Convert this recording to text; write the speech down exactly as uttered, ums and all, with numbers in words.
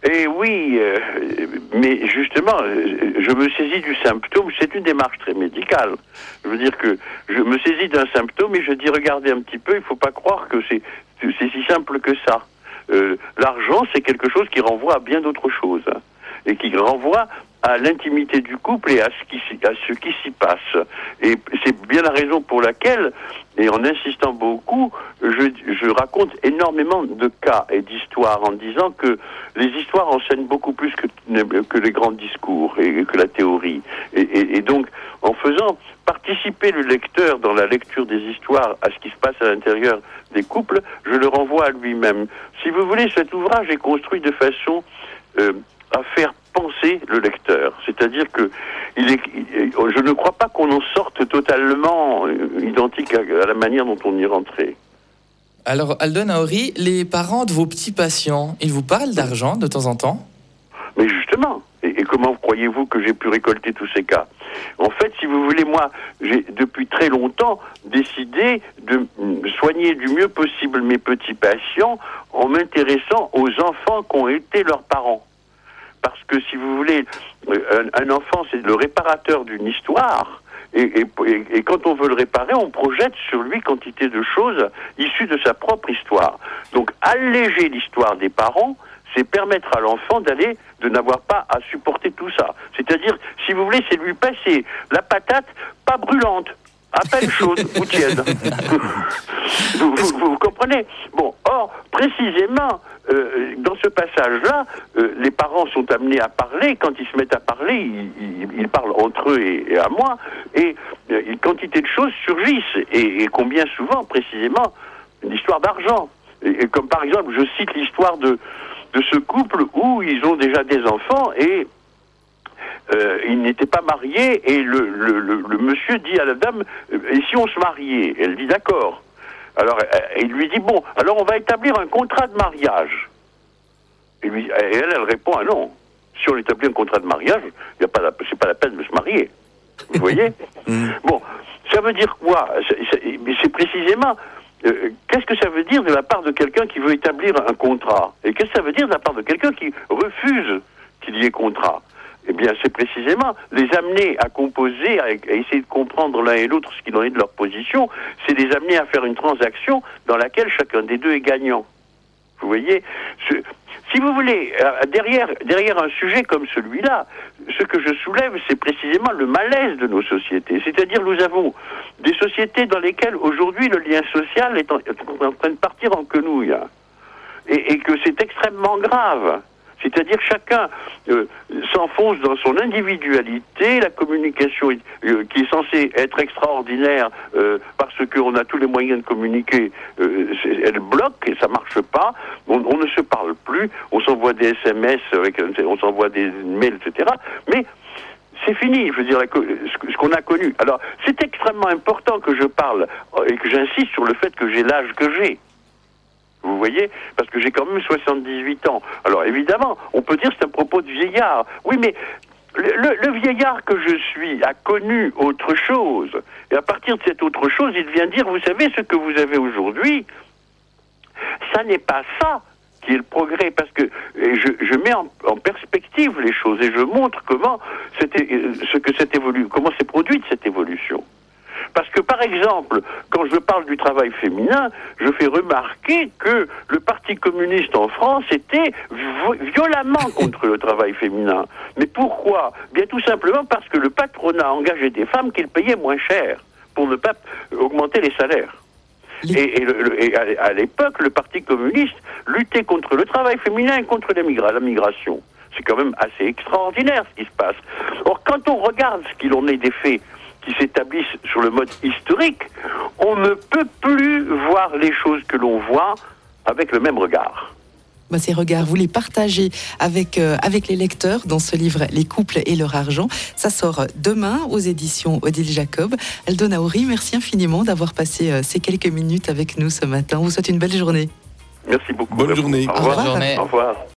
Et oui, euh, mais justement, je me saisis du symptôme, c'est une démarche très médicale. Je veux dire que je me saisis d'un symptôme et je dis, regardez un petit peu, il ne faut pas croire que c'est, c'est si simple que ça. Euh, l'argent, c'est quelque chose qui renvoie à bien d'autres choses, hein, et qui renvoie à l'intimité du couple et à ce qui, à ce qui s'y passe. Et c'est bien la raison pour laquelle, et en insistant beaucoup, je, je raconte énormément de cas et d'histoires en disant que les histoires enseignent beaucoup plus que, que les grands discours et que la théorie. Et, et, et donc, en faisant participer le lecteur dans la lecture des histoires à ce qui se passe à l'intérieur des couples, je le renvoie à lui-même. Si vous voulez, cet ouvrage est construit de façon euh, à faire penser le lecteur. C'est-à-dire que il est, il, je ne crois pas qu'on en sorte totalement identique à, à la manière dont on y rentrait. Alors, Aldo Naori, les parents de vos petits patients, ils vous parlent d'argent de temps en temps ? Mais justement, et, et comment croyez-vous que j'ai pu récolter tous ces cas ? En fait, si vous voulez, moi, j'ai depuis très longtemps décidé de soigner du mieux possible mes petits patients en m'intéressant aux enfants qu'ont été leurs parents. Parce que, si vous voulez, un, un enfant, c'est le réparateur d'une histoire. Et, et, et quand on veut le réparer, on projette sur lui quantité de choses issues de sa propre histoire. Donc, alléger l'histoire des parents, c'est permettre à l'enfant d'aller, de n'avoir pas à supporter tout ça. C'est-à-dire, si vous voulez, c'est lui passer la patate pas brûlante, à peine chaude ou tiède. vous, vous, vous comprenez ? Bon, or, précisément, euh, dans ce passage-là, euh, les parents sont amenés à parler. Quand ils se mettent à parler, ils, ils, ils parlent entre eux et, et à moi, et euh, une quantité de choses surgissent. Et, et combien souvent, précisément, une histoire d'argent. Et, et comme par exemple, je cite l'histoire de, de ce couple où ils ont déjà des enfants et Euh, ils n'étaient pas mariés et le, le, le, le monsieur dit à la dame « Et si on se mariait ?» Elle dit « D'accord ». Alors il lui dit « Bon, alors on va établir un contrat de mariage ». Et, lui, et elle, elle répond « Ah non, si on établit un contrat de mariage, y a pas la, c'est pas la peine de se marier. » Vous voyez ? Bon, ça veut dire quoi ? c'est, c'est, c'est précisément... Euh, qu'est-ce que ça veut dire de la part de quelqu'un qui veut établir un contrat ? Et qu'est-ce que ça veut dire de la part de quelqu'un qui refuse qu'il y ait contrat ? Eh bien, c'est précisément les amener à composer, à, à essayer de comprendre l'un et l'autre ce qu'il en est de leur position, c'est les amener à faire une transaction dans laquelle chacun des deux est gagnant. Vous voyez ? ce, Si vous voulez, derrière, derrière un sujet comme celui-là, ce que je soulève, c'est précisément le malaise de nos sociétés. C'est-à-dire, nous avons des sociétés dans lesquelles, aujourd'hui, le lien social est en, est en train de partir en quenouille. Et, et que c'est extrêmement grave. C'est-à-dire chacun euh, s'enfonce dans son individualité, la communication euh, qui est censée être extraordinaire euh, parce qu'on a tous les moyens de communiquer, euh, elle bloque et ça marche pas, on, on ne se parle plus, on s'envoie des S M S, avec, on s'envoie des mails, et cetera. Mais c'est fini, je veux dire, la, ce, ce qu'on a connu. Alors, c'est extrêmement important que je parle et que j'insiste sur le fait que j'ai l'âge que j'ai. Vous voyez ? Parce que j'ai quand même soixante-dix-huit ans. Alors évidemment, on peut dire que c'est un propos de vieillard. Oui, mais le, le, le vieillard que je suis a connu autre chose. Et à partir de cette autre chose, il vient dire, vous savez, ce que vous avez aujourd'hui, ça n'est pas ça qui est le progrès. Parce que je, je mets en, en perspective les choses et je montre comment c'était, ce que cette évolution, comment s'est produite cette évolution. Parce que, par exemple, quand je parle du travail féminin, je fais remarquer que le Parti communiste en France était violemment contre le travail féminin. Mais pourquoi ? Bien tout simplement parce que le patronat engageait des femmes qu'il payait moins cher pour ne pas augmenter les salaires. Et, et, le, et à l'époque, le Parti communiste luttait contre le travail féminin et contre la, migra- la migration. C'est quand même assez extraordinaire ce qui se passe. Or, quand on regarde ce qu'il en est des faits qui s'établissent sur le mode historique, on ne peut plus voir les choses que l'on voit avec le même regard. Bah, ces regards, vous les partagez avec, euh, avec les lecteurs dans ce livre « Les couples et leur argent ». Ça sort demain aux éditions Odile Jacob. Aldo Naori, merci infiniment d'avoir passé euh, ces quelques minutes avec nous ce matin. On vous souhaite une belle journée. Merci beaucoup. Bonne journée. Au revoir. Bonne journée. Au revoir.